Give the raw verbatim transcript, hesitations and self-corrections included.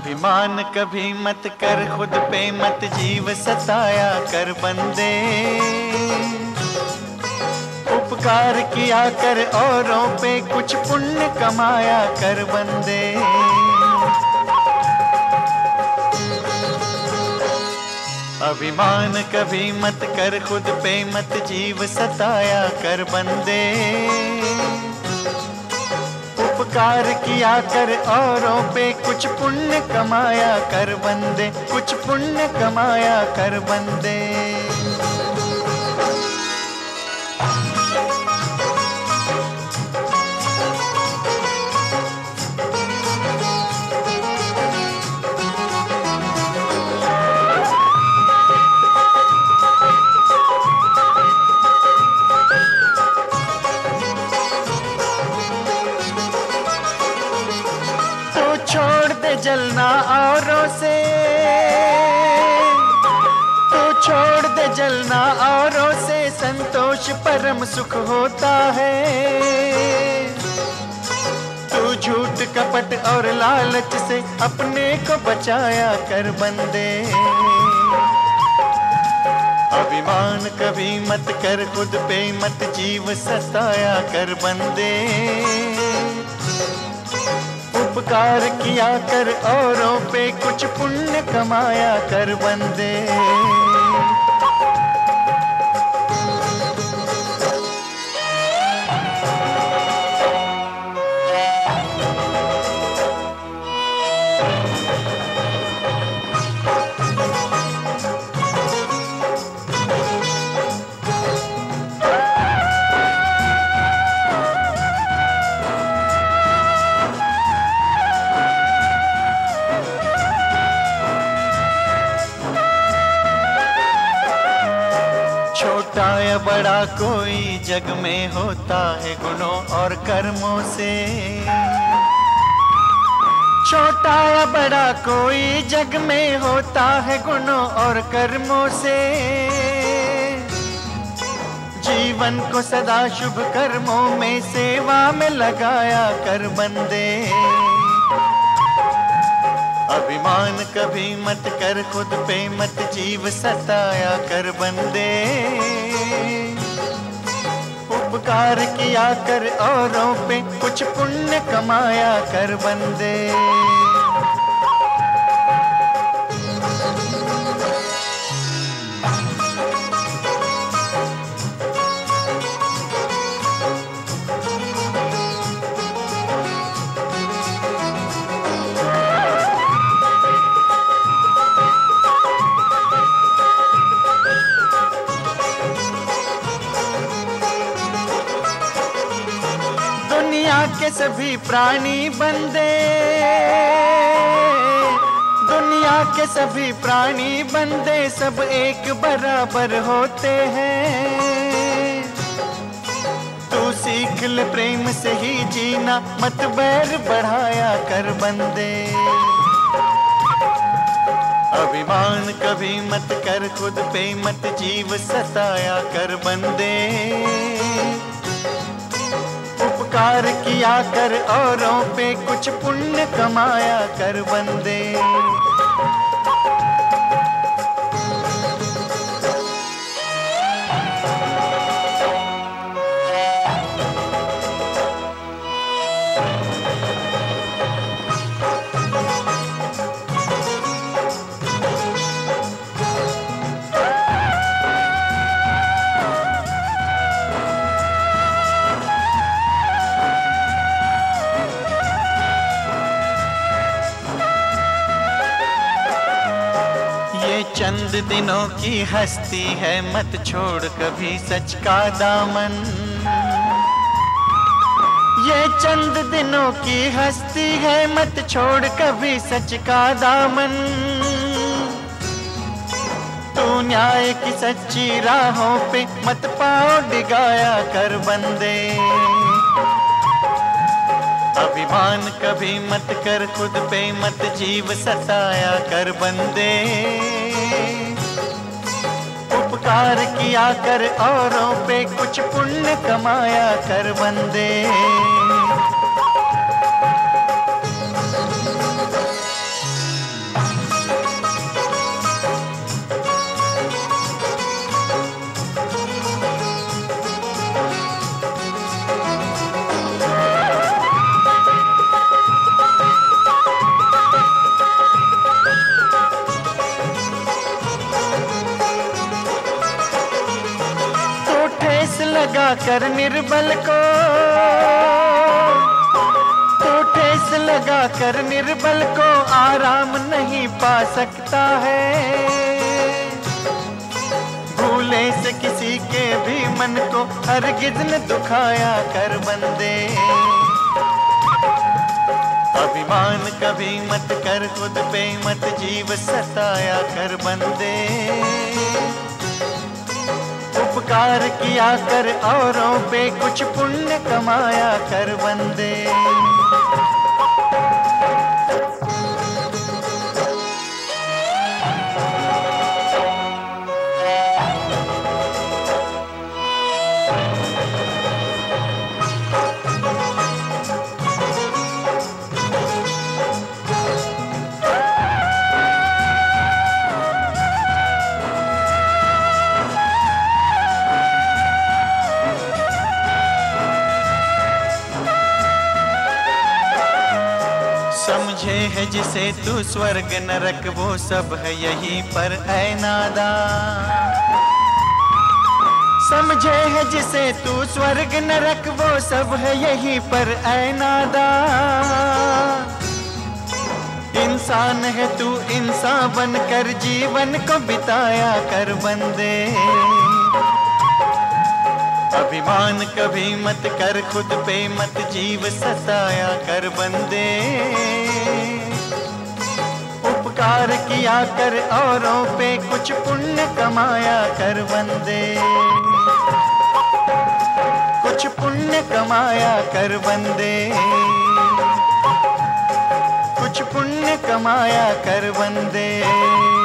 अभिमान कभी मत कर, खुद पे मत जीव सताया कर बंदे। उपकार किया कर औरों पे, कुछ पुण्य कमाया कर बंदे। अभिमान कभी मत कर, खुद पे मत जीव सताया कर बंदे। उपकार किया कर औरों पे, कुछ पुण्य कमाया कर बंदे, कुछ पुण्य कमाया कर बंदे। छोड़ दे जलना औरों से, तू छोड़ दे जलना औरों से, संतोष परम सुख होता है। तू झूठ कपट और लालच से अपने को बचाया कर बंदे। अभिमान कभी मत कर, खुद पे मत जीव सताया कर बंदे। उपकार किया कर औरों पे, कुछ पुण्य कमाया कर बंदे। छोटा या बड़ा कोई जग में होता है गुणों और कर्मों से। छोटा या बड़ा कोई जग में होता है गुणों और कर्मों से। जीवन को सदा शुभ कर्मों में सेवा में लगाया कर बंदे। अभिमान कभी मत कर, खुद पे मत जीव सताया कर बंदे। उपकार किया कर औरों पे, कुछ पुण्य कमाया कर बंदे। दुनिया के सभी प्राणी बंदे, दुनिया के सभी प्राणी बंदे, सब एक बराबर होते हैं। तू सीख ले प्रेम से ही जीना, मत बैर बढ़ाया कर बंदे। अभिमान कभी मत कर, खुद पे मत जीव सताया कर बंदे। उपकार किया कर औरों पे, कुछ पुण्य कमाया कर बंदे। चंद दिनों की हस्ती है, मत छोड़ कभी सच का दामन। ये चंद दिनों की हस्ती है, मत छोड़ कभी सच का दामन। तू न्याय की सच्ची राहों पे मत पाँव डिगाया कर बंदे। अभिमान कभी मत कर, खुद पे मत जीव सताया कर बंदे। उपकार किया कर औरों पे, कुछ पुण्य कमाया कर बंदे। ठेस लगा कर निर्बल को, तू ठेस लगा कर निर्बल को आराम नहीं पा सकता है। भूले से किसी के भी मन को हरगिज़ न दुखाया कर बंदे। अभिमान कभी मत कर खुद पे, मत जीव सताया कर बंदे। उपकार किया कर औरों पे, कुछ पुण्य कमाया कर बंदे। समझे है जिसे तू स्वर्ग नरक, वो सब है यहीं पर ऐ नादान। समझे है जिसे तू स्वर्ग नरक, वो सब है यहीं पर ऐ नादान। इंसान है तू इंसान बनकर जीवन को बिताया कर बंदे। अभिमान कभी मत कर खुद पे, मत जीव सताया कर बंदे। उपकार किया कर औरों पे, कुछ पुण्य कमाया कर बंदे। कुछ पुण्य कमाया कर बंदे। कुछ पुण्य कमाया कर बंदे।